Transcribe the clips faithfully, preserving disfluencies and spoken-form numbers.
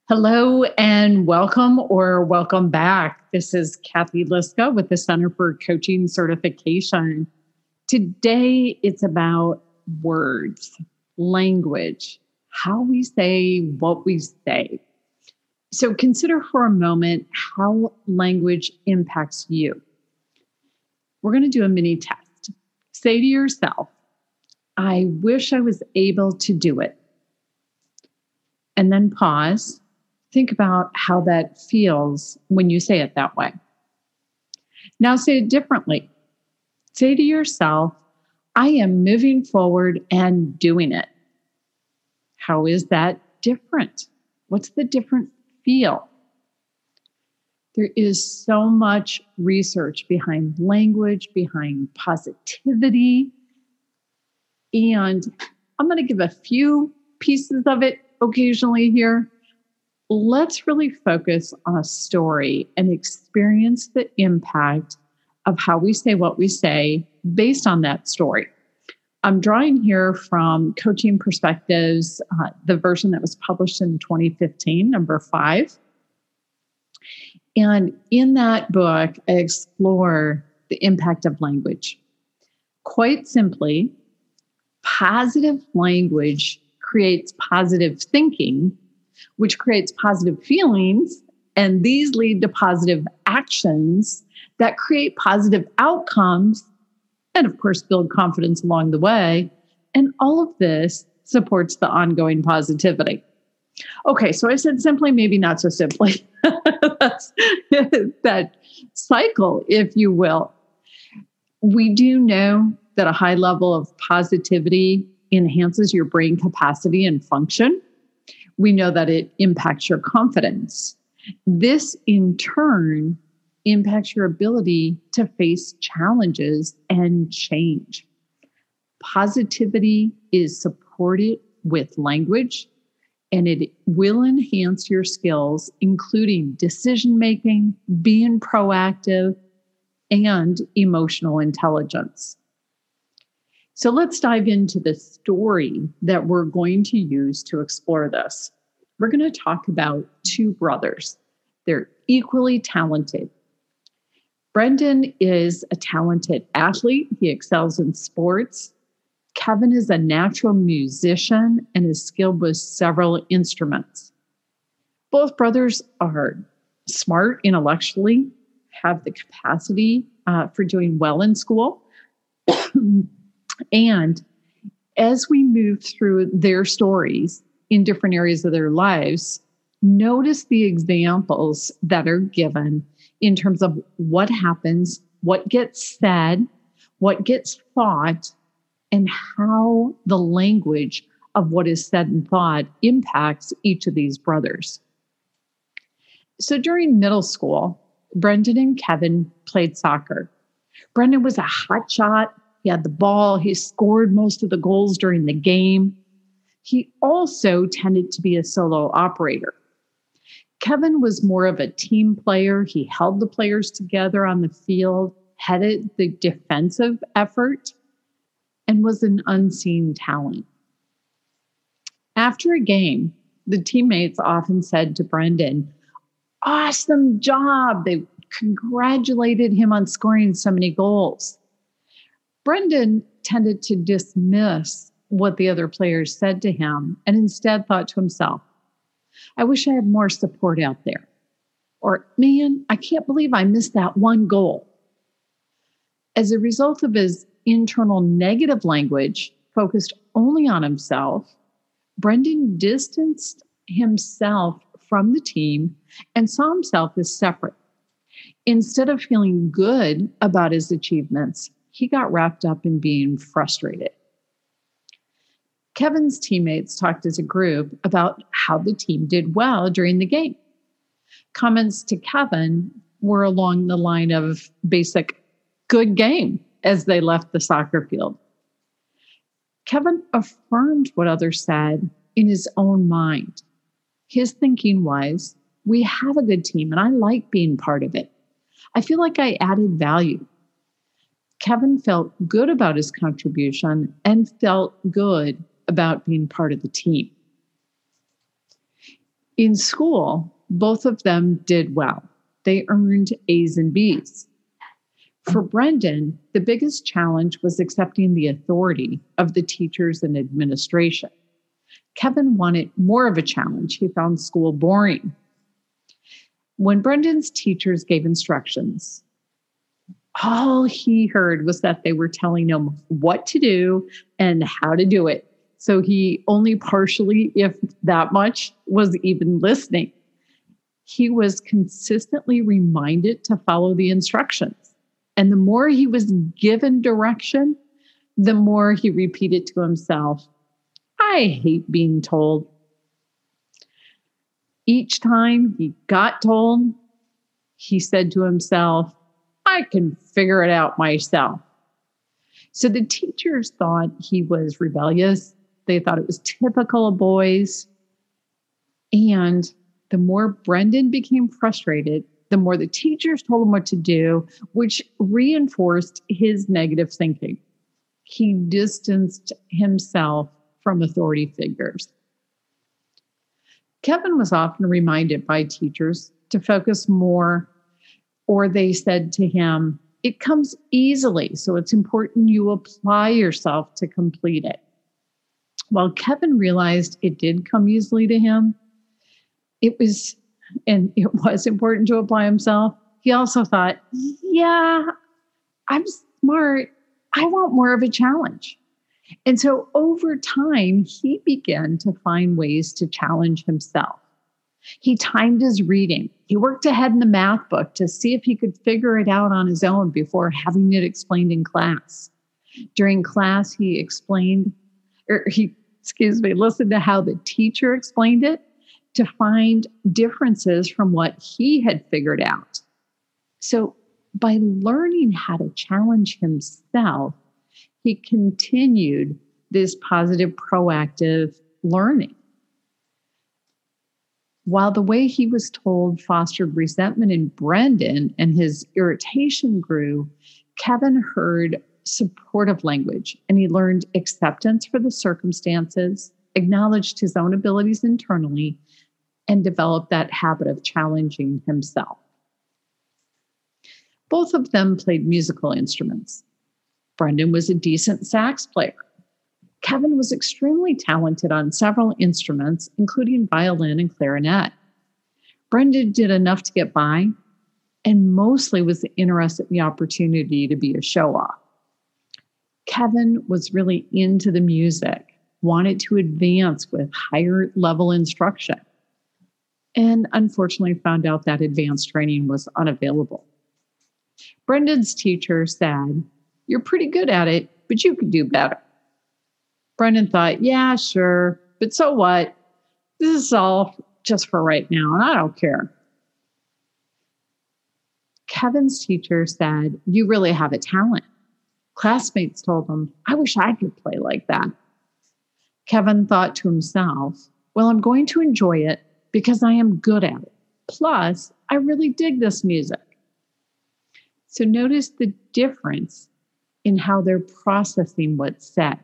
Hello and welcome or welcome back. This is Kathy Liska with the Center for Coaching Certification. Today it's about words, language, how we say what we say. So consider for a moment how language impacts you. We're going to do a mini test. Say to yourself, I wish I was able to do it. And then pause. Think about how that feels when you say it that way. Now say it differently. Say to yourself, I am moving forward and doing it. How is that different? What's the different feel? There is so much research behind language, behind positivity. And I'm going to give a few pieces of it occasionally here. Let's really focus on a story and experience the impact of how we say what we say based on that story. I'm drawing here from Coaching Perspectives, uh, the version that was published in twenty fifteen, number five. And in that book, I explore the impact of language. Quite simply, positive language creates positive thinking, which creates positive feelings, and these lead to positive actions that create positive outcomes, and of course, build confidence along the way. And all of this supports the ongoing positivity. Okay, so I said simply, maybe not so simply. That's that cycle, if you will. We do know that a high level of positivity enhances your brain capacity and function. We know that it impacts your confidence. This, in turn, impacts your ability to face challenges and change. Positivity is supported with language, and it will enhance your skills, including decision-making, being proactive, and emotional intelligence. So let's dive into the story that we're going to use to explore this. We're going to talk about two brothers. They're equally talented. Brendan is a talented athlete. He excels in sports. Kevin is a natural musician and is skilled with several instruments. Both brothers are smart intellectually, have the capacity uh, for doing well in school. And as we move through their stories in different areas of their lives, notice the examples that are given in terms of what happens, what gets said, what gets thought, and how the language of what is said and thought impacts each of these brothers. So during middle school, Brendan and Kevin played soccer. Brendan was a hot shot. He had the ball. He scored most of the goals during the game. He also tended to be a solo operator. Kevin was more of a team player. He held the players together on the field, headed the defensive effort, and was an unseen talent. After a game, the teammates often said to Brendan, "Awesome job." They congratulated him on scoring so many goals. Brendan tended to dismiss what the other players said to him and instead thought to himself, I wish I had more support out there. Or, man, I can't believe I missed that one goal. As a result of his internal negative language focused only on himself, Brendan distanced himself from the team and saw himself as separate. Instead of feeling good about his achievements, he got wrapped up in being frustrated. Kevin's teammates talked as a group about how the team did well during the game. Comments to Kevin were along the line of basic, good game, as they left the soccer field. Kevin affirmed what others said in his own mind. His thinking was, we have a good team and I like being part of it. I feel like I added value. Kevin felt good about his contribution and felt good about being part of the team. In school, both of them did well. They earned A's and B's. For Brendan, the biggest challenge was accepting the authority of the teachers and administration. Kevin wanted more of a challenge. He found school boring. When Brendan's teachers gave instructions, all he heard was that they were telling him what to do and how to do it. So he only partially, if that much, was even listening. He was consistently reminded to follow the instructions. And the more he was given direction, the more he repeated to himself, I hate being told. Each time he got told, he said to himself, I can figure it out myself. So the teachers thought he was rebellious. They thought it was typical of boys. And the more Brendan became frustrated, the more the teachers told him what to do, which reinforced his negative thinking. He distanced himself from authority figures. Kevin was often reminded by teachers to focus more, or they said to him, it comes easily, so it's important you apply yourself to complete it. While Kevin realized it did come easily to him, it was, and it was important to apply himself, he also thought, yeah, I'm smart. I want more of a challenge. And so over time, he began to find ways to challenge himself. He timed his reading. He worked ahead in the math book to see if he could figure it out on his own before having it explained in class. During class, he explained, or he, excuse me, listened to how the teacher explained it to find differences from what he had figured out. So by learning how to challenge himself, he continued this positive, proactive learning. While the way he was told fostered resentment in Brendan and his irritation grew, Kevin heard supportive language and he learned acceptance for the circumstances, acknowledged his own abilities internally, and developed that habit of challenging himself. Both of them played musical instruments. Brendan was a decent sax player. Kevin was extremely talented on several instruments, including violin and clarinet. Brendan did enough to get by and mostly was interested in the opportunity to be a show-off. Kevin was really into the music, wanted to advance with higher level instruction, and unfortunately found out that advanced training was unavailable. Brendan's teacher said, you're pretty good at it, but you could do better. Brendan thought, yeah, sure, but so what? This is all just for right now, and I don't care. Kevin's teacher said, you really have a talent. Classmates told him, I wish I could play like that. Kevin thought to himself, well, I'm going to enjoy it because I am good at it. Plus, I really dig this music. So notice the difference in how they're processing what's said.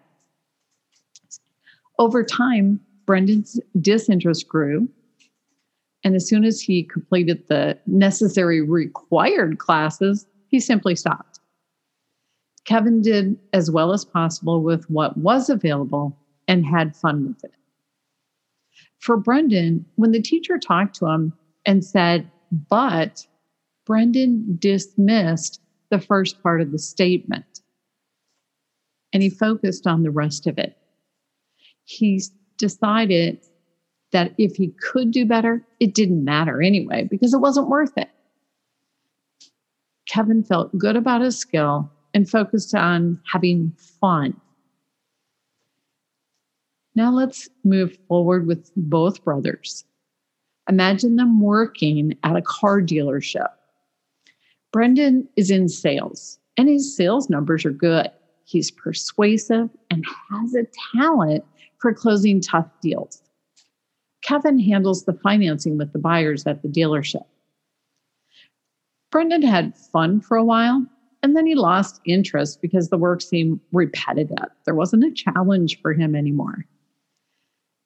Over time, Brendan's disinterest grew, and as soon as he completed the necessary required classes, he simply stopped. Kevin did as well as possible with what was available and had fun with it. For Brendan, when the teacher talked to him and said, but, Brendan dismissed the first part of the statement, and he focused on the rest of it. He decided that if he could do better, it didn't matter anyway, because it wasn't worth it. Kevin felt good about his skill and focused on having fun. Now let's move forward with both brothers. Imagine them working at a car dealership. Brendan is in sales, and his sales numbers are good. He's persuasive and has a talent for closing tough deals. Kevin handles the financing with the buyers at the dealership. Brendan had fun for a while, and then he lost interest because the work seemed repetitive. There wasn't a challenge for him anymore.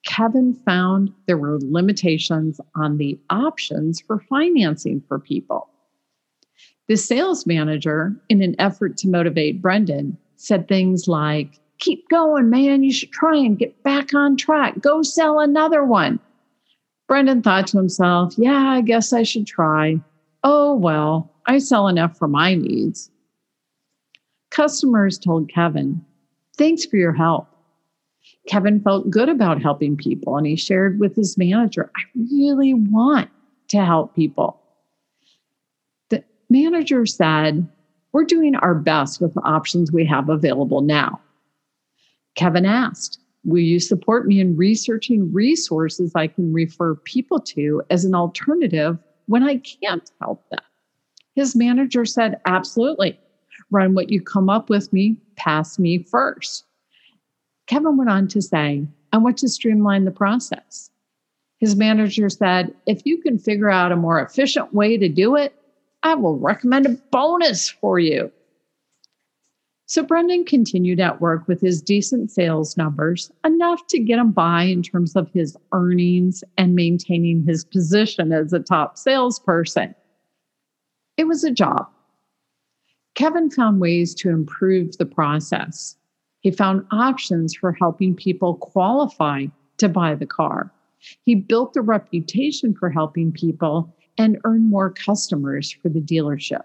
Kevin found there were limitations on the options for financing for people. The sales manager, in an effort to motivate Brendan, said things like, "Keep going, man. You should try and get back on track. Go sell another one." Brendan thought to himself, "Yeah, I guess I should try. Oh, well, I sell enough for my needs." Customers told Kevin, "Thanks for your help." Kevin felt good about helping people, and he shared with his manager, "I really want to help people." The manager said, "We're doing our best with the options we have available now." Kevin asked, "Will you support me in researching resources I can refer people to as an alternative when I can't help them?" His manager said, "Absolutely. Run what you come up with me, past me first." Kevin went on to say, "I want to streamline the process." His manager said, "If you can figure out a more efficient way to do it, I will recommend a bonus for you." So Brendan continued at work with his decent sales numbers, enough to get him by in terms of his earnings and maintaining his position as a top salesperson. It was a job. Kevin found ways to improve the process. He found options for helping people qualify to buy the car. He built a reputation for helping people and earned more customers for the dealership.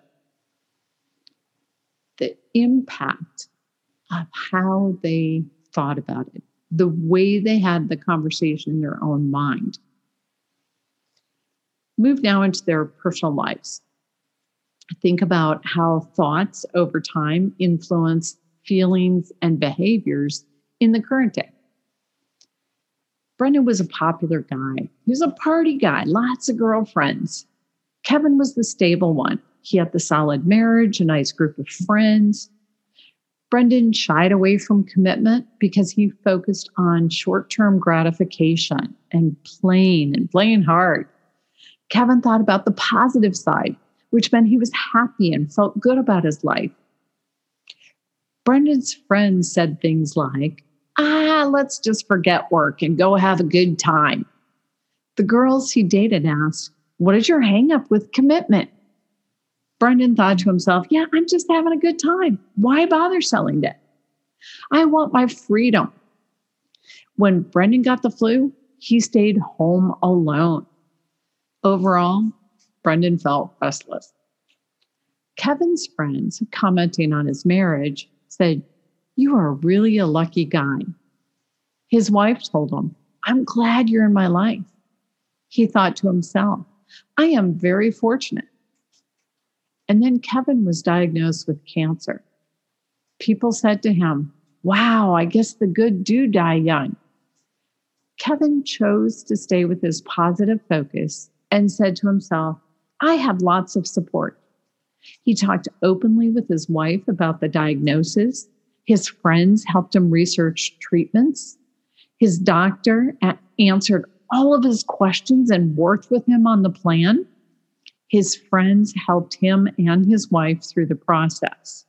The impact of how they thought about it, the way they had the conversation in their own mind. Move now into their personal lives. Think about how thoughts over time influence feelings and behaviors in the current day. Brendan was a popular guy. He was a party guy, lots of girlfriends. Kevin was the stable one. He had the solid marriage, a nice group of friends. Brendan shied away from commitment because he focused on short-term gratification and playing and playing hard. Kevin thought about the positive side, which meant he was happy and felt good about his life. Brendan's friends said things like, "Ah, let's just forget work and go have a good time." The girls he dated asked, "What is your hang up with commitment?" Brendan thought to himself, "Yeah, I'm just having a good time. Why bother selling it? I want my freedom." When Brendan got the flu, he stayed home alone. Overall, Brendan felt restless. Kevin's friends, commenting on his marriage, said, "You are really a lucky guy." His wife told him, "I'm glad you're in my life." He thought to himself, "I am very fortunate." And then Kevin was diagnosed with cancer. People said to him, "Wow, I guess the good do die young." Kevin chose to stay with his positive focus and said to himself, "I have lots of support." He talked openly with his wife about the diagnosis. His friends helped him research treatments. His doctor a- answered all of his questions and worked with him on the plan. His friends helped him and his wife through the process.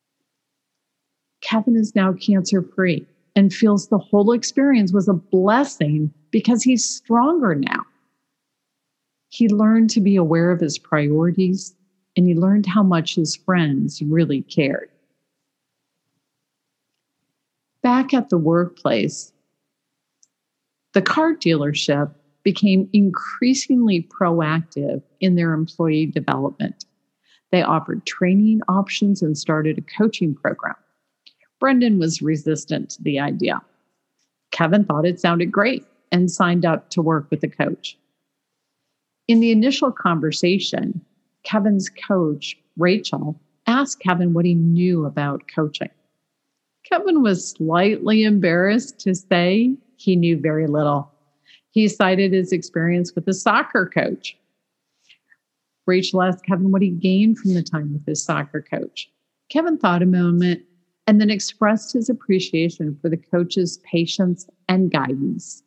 Kevin is now cancer-free and feels the whole experience was a blessing because he's stronger now. He learned to be aware of his priorities, and he learned how much his friends really cared. Back at the workplace, the car dealership became increasingly proactive in their employee development. They offered training options and started a coaching program. Brendan was resistant to the idea. Kevin thought it sounded great and signed up to work with a coach. In the initial conversation, Kevin's coach, Rachel, asked Kevin what he knew about coaching. Kevin was slightly embarrassed to say he knew very little. He cited his experience with a soccer coach. Rachel asked Kevin what he gained from the time with his soccer coach. Kevin thought a moment and then expressed his appreciation for the coach's patience and guidance.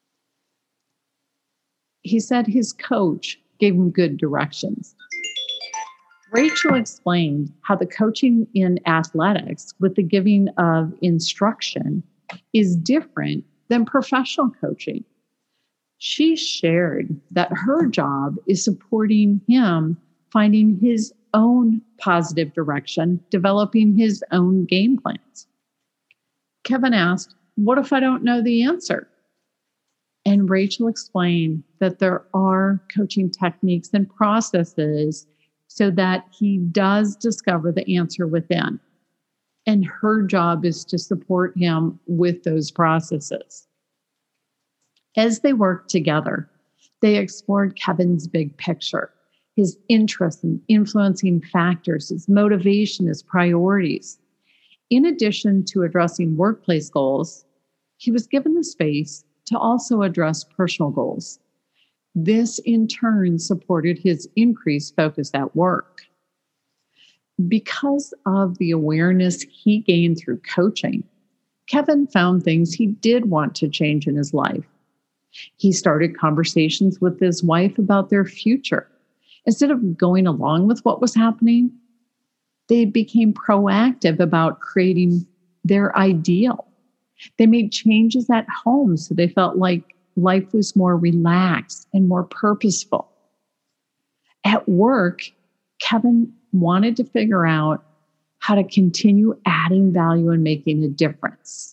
He said his coach gave him good directions. Rachel explained how the coaching in athletics with the giving of instruction is different than professional coaching. She shared that her job is supporting him finding his own positive direction, developing his own game plans. Kevin asked, "What if I don't know the answer?" And Rachel explained that there are coaching techniques and processes so that he does discover the answer within. And her job is to support him with those processes. As they worked together, they explored Kevin's big picture, his interests and influencing factors, his motivation, his priorities. In addition to addressing workplace goals, he was given the space to also address personal goals. This, in turn, supported his increased focus at work. Because of the awareness he gained through coaching, Kevin found things he did want to change in his life. He started conversations with his wife about their future. Instead of going along with what was happening, they became proactive about creating their ideal. They made changes at home so they felt like life was more relaxed and more purposeful. At work, Kevin wanted to figure out how to continue adding value and making a difference.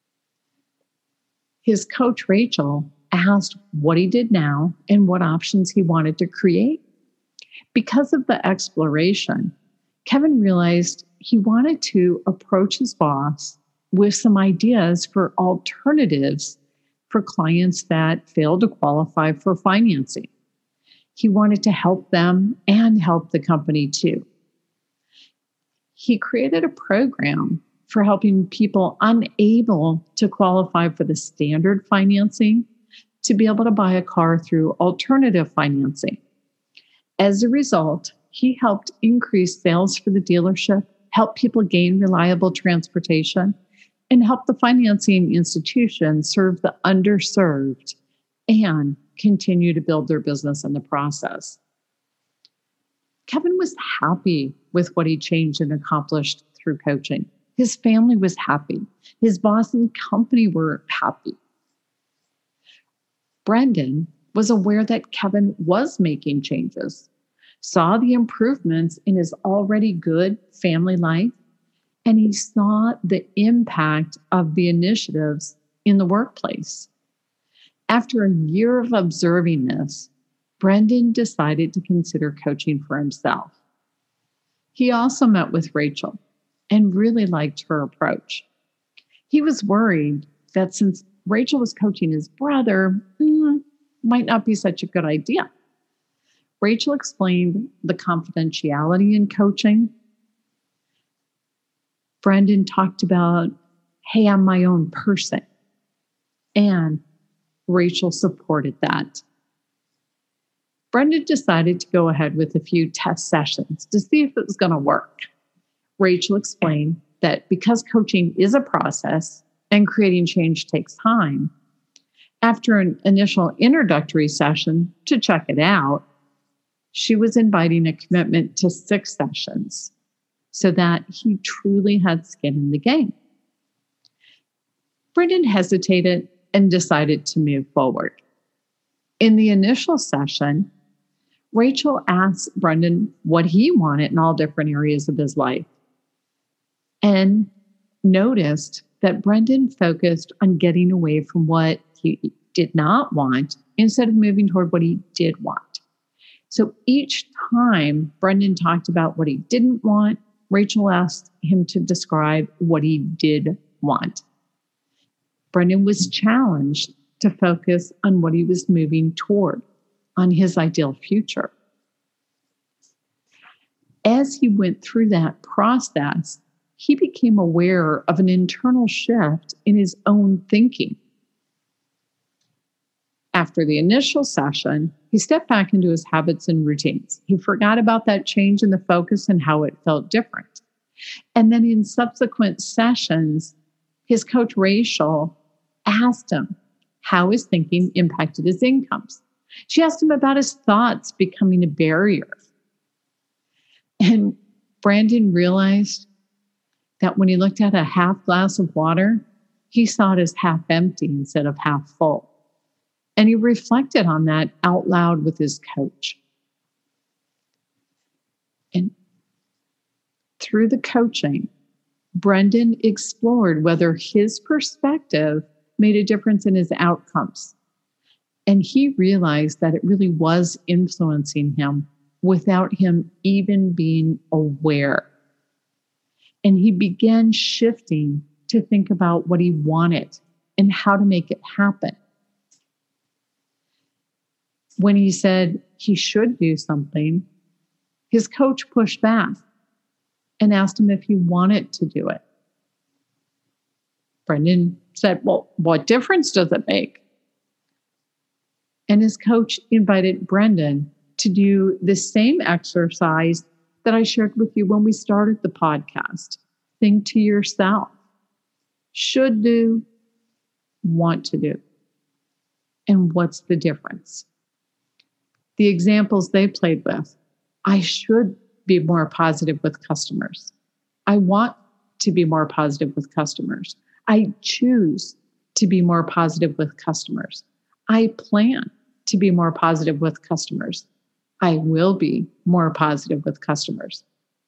His coach, Rachel, asked what he did now and what options he wanted to create. Because of the exploration, Kevin realized he wanted to approach his boss with some ideas for alternatives for clients that failed to qualify for financing. He wanted to help them and help the company too. He created a program for helping people unable to qualify for the standard financing to be able to buy a car through alternative financing. As a result, he helped increase sales for the dealership, help people gain reliable transportation, and help the financing institution serve the underserved and continue to build their business in the process. Kevin was happy with what he changed and accomplished through coaching. His family was happy. His boss and company were happy. Brendan was aware that Kevin was making changes, saw the improvements in his already good family life, and he saw the impact of the initiatives in the workplace. After a year of observing this, Brendan decided to consider coaching for himself. He also met with Rachel and really liked her approach. He was worried that since Rachel was coaching his brother, mm, might not be such a good idea. Rachel explained the confidentiality in coaching. Brendan talked about, hey, I'm my own person. And Rachel supported that. Brendan decided to go ahead with a few test sessions to see if it was going to work. Rachel explained that because coaching is a process and creating change takes time, after an initial introductory session to check it out, she was inviting a commitment to six sessions so that he truly had skin in the game. Brendan hesitated and decided to move forward. In the initial session, Rachel asked Brendan what he wanted in all different areas of his life and noticed that Brendan focused on getting away from what he did not want instead of moving toward what he did want. So each time Brendan talked about what he didn't want, Rachel asked him to describe what he did want. Brendan was challenged to focus on what he was moving toward, on his ideal future. As he went through that process, he became aware of an internal shift in his own thinking. After the initial session, he stepped back into his habits and routines. He forgot about that change in the focus and how it felt different. And then in subsequent sessions, his coach Rachel asked him how his thinking impacted his incomes. She asked him about his thoughts becoming a barrier. And Brandon realized that when he looked at a half glass of water, He saw it as half empty instead of half full. And he reflected on that out loud with his coach. And through the coaching, Brendan explored whether his perspective made a difference in his outcomes. And he realized that it really was influencing him without him even being aware. And he began shifting to think about what he wanted and how to make it happen. When he said he should do something, his coach pushed back and asked him if he wanted to do it. Brendan said, well, what difference does it make? And his coach invited Brendan to do the same exercise that I shared with you when we started the podcast. Think to yourself, should do, want to do. And what's the difference? The examples they played with, I should be more positive with customers. I want to be more positive with customers. I choose to be more positive with customers. I plan to be more positive with customers. I will be more positive with customers.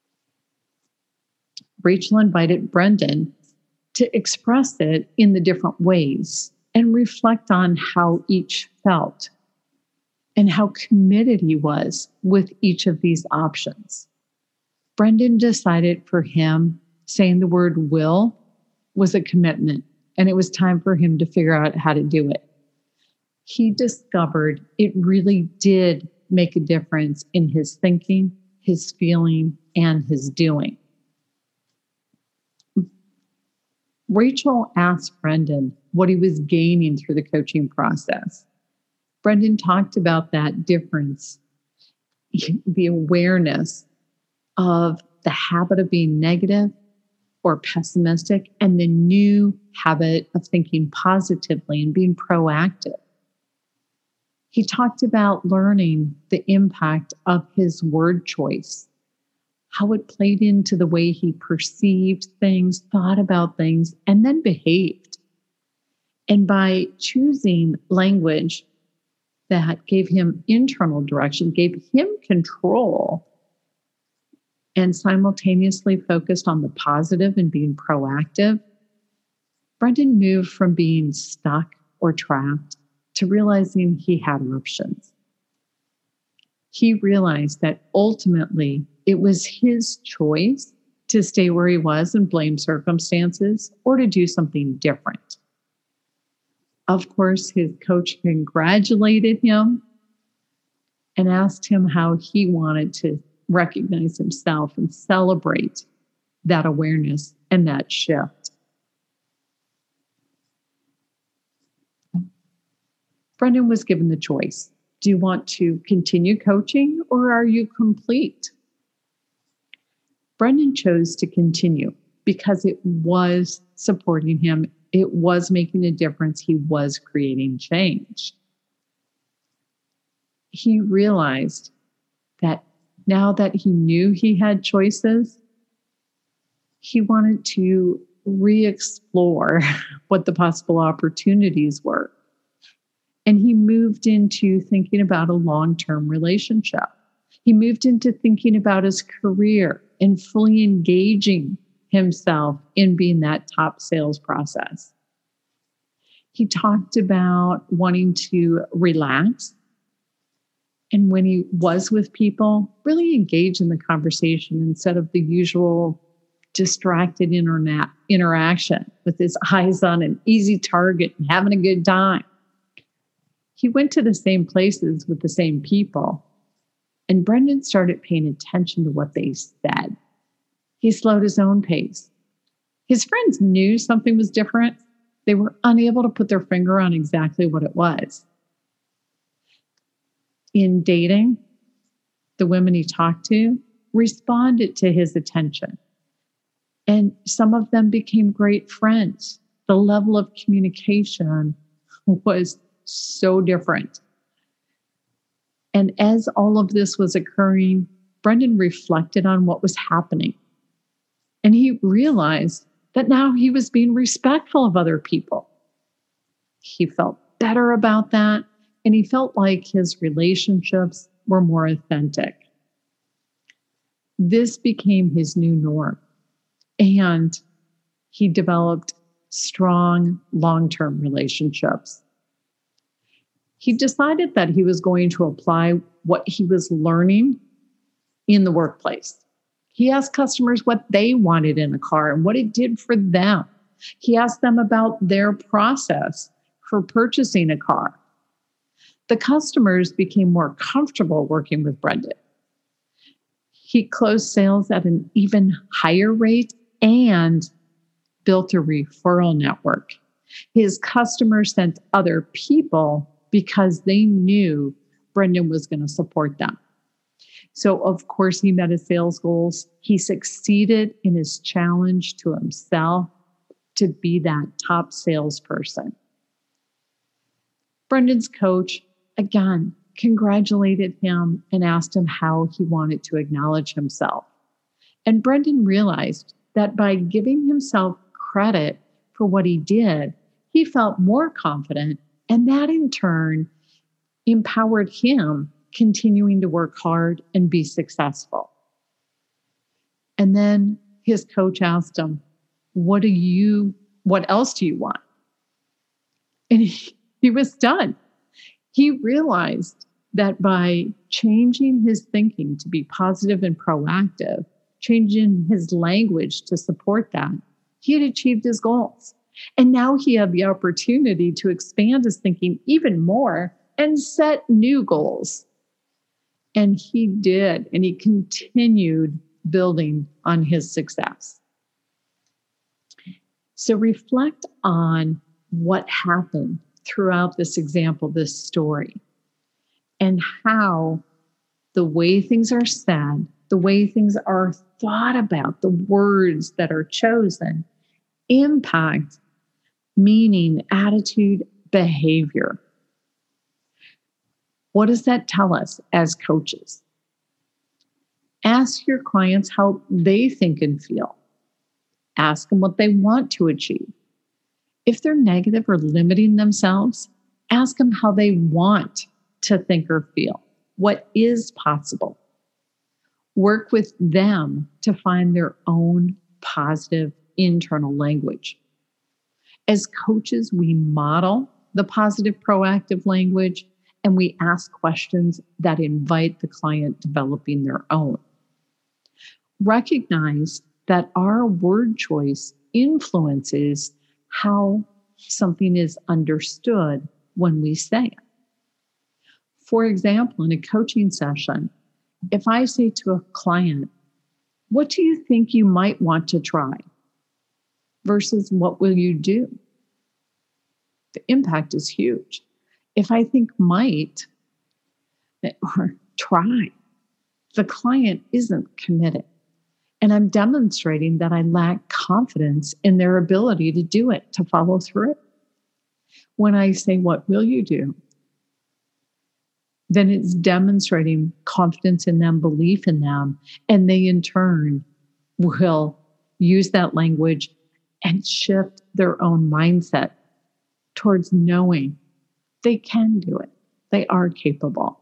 Rachel invited Brendan to express it in the different ways and reflect on how each felt and how committed he was with each of these options. Brendan decided for him, saying the word will was a commitment, and it was time for him to figure out how to do it. He discovered it really did make a difference in his thinking, his feeling, and his doing. Rachel asked Brendan what he was gaining through the coaching process. Brendan talked about that difference, the awareness of the habit of being negative or pessimistic and the new habit of thinking positively and being proactive. He talked about learning the impact of his word choice, how it played into the way he perceived things, thought about things, and then behaved. And by choosing language that gave him internal direction, gave him control, and simultaneously focused on the positive and being proactive, Brendan moved from being stuck or trapped to realizing he had options. He realized that ultimately it was his choice to stay where he was and blame circumstances or to do something different. Of course, his coach congratulated him and asked him how he wanted to recognize himself and celebrate that awareness and that shift. Brendan was given the choice. Do you want to continue coaching or are you complete? Brendan chose to continue because it was supporting him. It was making a difference. He was creating change. He realized that now that he knew he had choices, he wanted to re-explore what the possible opportunities were. And he moved into thinking about a long-term relationship. He moved into thinking about his career and fully engaging himself in being that top sales process. He talked about wanting to relax. And when he was with people, really engage in the conversation instead of the usual distracted internet interaction with his eyes on an easy target and having a good time. He went to the same places with the same people, and Brendan started paying attention to what they said. He slowed his own pace. His friends knew something was different. They were unable to put their finger on exactly what it was. In dating, the women he talked to responded to his attention, and some of them became great friends. The level of communication was so different. And as all of this was occurring, Brendan reflected on what was happening. And he realized But now he was being respectful of other people. He felt better about that, and he felt like his relationships were more authentic. This became his new norm, and he developed strong long-term relationships. He decided that he was going to apply what he was learning in the workplace. He asked customers what they wanted in a car and what it did for them. He asked them about their process for purchasing a car. The customers became more comfortable working with Brendan. He closed sales at an even higher rate and built a referral network. His customers sent other people because they knew Brendan was going to support them. So, of course, he met his sales goals. He succeeded in his challenge to himself to be that top salesperson. Brendan's coach, again, congratulated him and asked him how he wanted to acknowledge himself. And Brendan realized that by giving himself credit for what he did, he felt more confident, and that in turn empowered him continuing to work hard and be successful. And then his coach asked him, what do you, what else do you want? And he, he was done. He realized that by changing his thinking to be positive and proactive, changing his language to support that, he had achieved his goals. And now he had the opportunity to expand his thinking even more and set new goals. And he did, and he continued building on his success. So reflect on what happened throughout this example, this story, and how the way things are said, the way things are thought about, the words that are chosen impact meaning, attitude, behavior. What does that tell us as coaches? Ask your clients how they think and feel. Ask them what they want to achieve. If they're negative or limiting themselves, ask them how they want to think or feel. What is possible? Work with them to find their own positive internal language. As coaches, we model the positive, proactive language, and we ask questions that invite the client developing their own. Recognize that our word choice influences how something is understood when we say it. For example, in a coaching session, if I say to a client, what do you think you might want to try? Versus what will you do? The impact is huge. If I think might or try, the client isn't committed. And I'm demonstrating that I lack confidence in their ability to do it, to follow through. When I say, what will you do? Then it's demonstrating confidence in them, belief in them, and they in turn will use that language and shift their own mindset towards knowing they can do it. They are capable.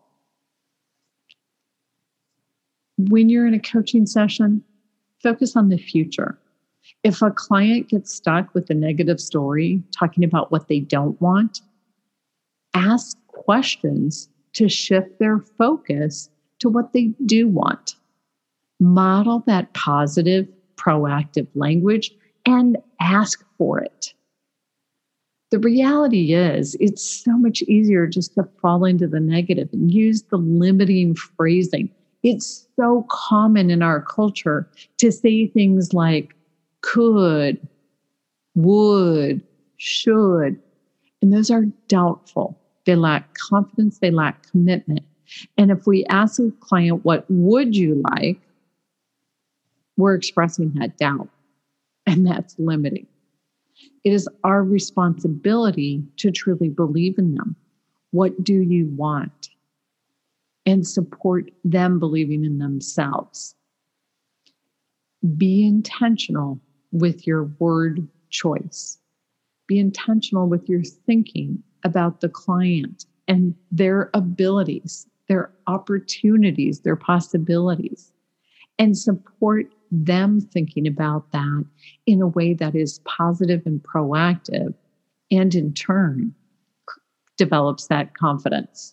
When you're in a coaching session, focus on the future. If a client gets stuck with a negative story, talking about what they don't want, ask questions to shift their focus to what they do want. Model that positive, proactive language and ask for it. The reality is, it's so much easier just to fall into the negative and use the limiting phrasing. It's so common in our culture to say things like could, would, should, and those are doubtful. They lack confidence, they lack commitment. And if we ask a client, what would you like? We're expressing that doubt, and that's limiting. It is our responsibility to truly believe in them. What do you want? And support them believing in themselves. Be intentional with your word choice. Be intentional with your thinking about the client and their abilities, their opportunities, their possibilities, and support them thinking about that in a way that is positive and proactive, and in turn develops that confidence.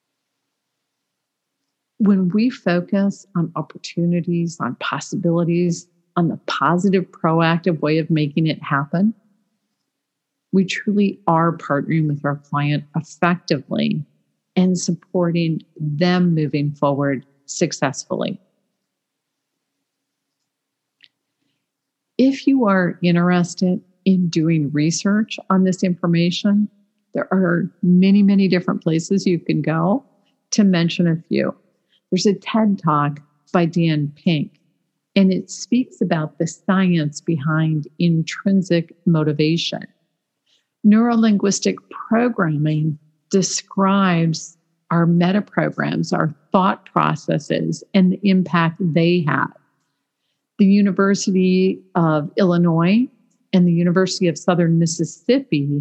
When we focus on opportunities, on possibilities, on the positive, proactive way of making it happen, we truly are partnering with our client effectively and supporting them moving forward successfully. If you are interested in doing research on this information, there are many, many different places you can go. To mention a few, there's a TED Talk by Dan Pink, and it speaks about the science behind intrinsic motivation. Neurolinguistic programming describes our metaprograms, our thought processes, and the impact they have. The University of Illinois and the University of Southern Mississippi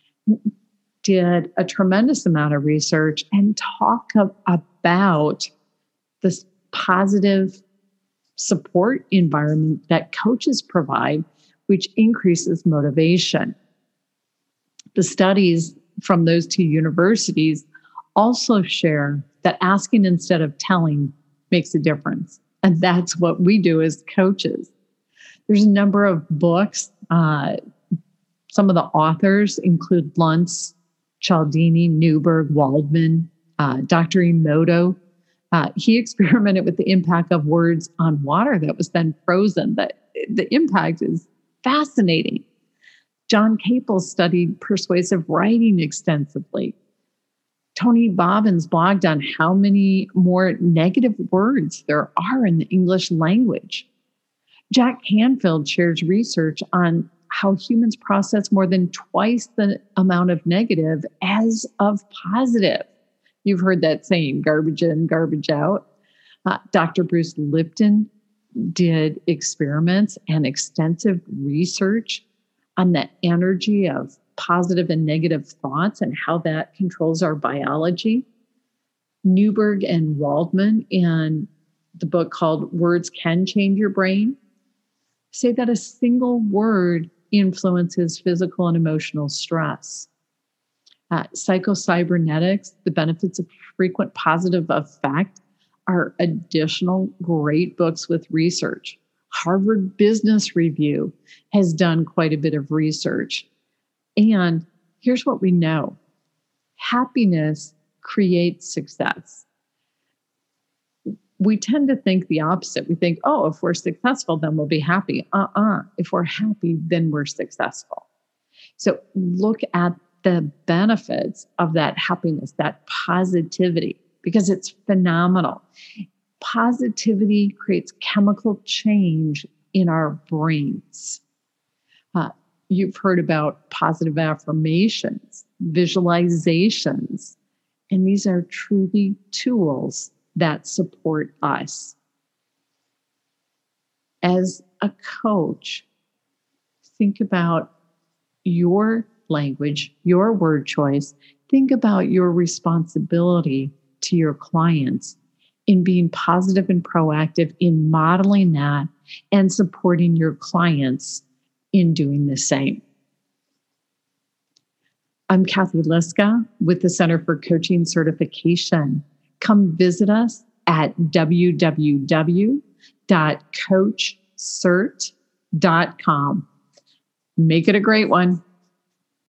did a tremendous amount of research and talk of, about this positive support environment that coaches provide, which increases motivation. The studies from those two universities also share that asking instead of telling makes a difference. And that's what we do as coaches. There's a number of books. Uh, some of the authors include Luntz, Cialdini, Newberg, Waldman, uh, Doctor Emoto. Uh, he experimented with the impact of words on water that was then frozen. That the impact is fascinating. John Capel studied persuasive writing extensively. Tony Bobbins blogged on how many more negative words there are in the English language. Jack Canfield shares research on how humans process more than twice the amount of negative as of positive. You've heard that saying, garbage in, garbage out. Uh, Doctor Bruce Lipton did experiments and extensive research on the energy of positive and negative thoughts and how that controls our biology. Newberg and Waldman, in the book called Words Can Change Your Brain, say that a single word influences physical and emotional stress. Uh, Psycho-Cybernetics, the benefits of frequent positive effect, are additional great books with research. Harvard Business Review has done quite a bit of research. And here's what we know. Happiness creates success. We tend to think the opposite. We think, oh, if we're successful, then we'll be happy. Uh-uh. If we're happy, then we're successful. So look at the benefits of that happiness, that positivity, because it's phenomenal. Positivity creates chemical change in our brains. Uh, you've heard about positive affirmations, visualizations, and these are truly tools that support us. As a coach, think about your language, your word choice. Think about your responsibility to your clients in being positive and proactive in modeling that and supporting your clients in doing the same. I'm Kathy Liska with the Center for Coaching Certification. Come visit us at w w w dot coach cert dot com. Make it a great one.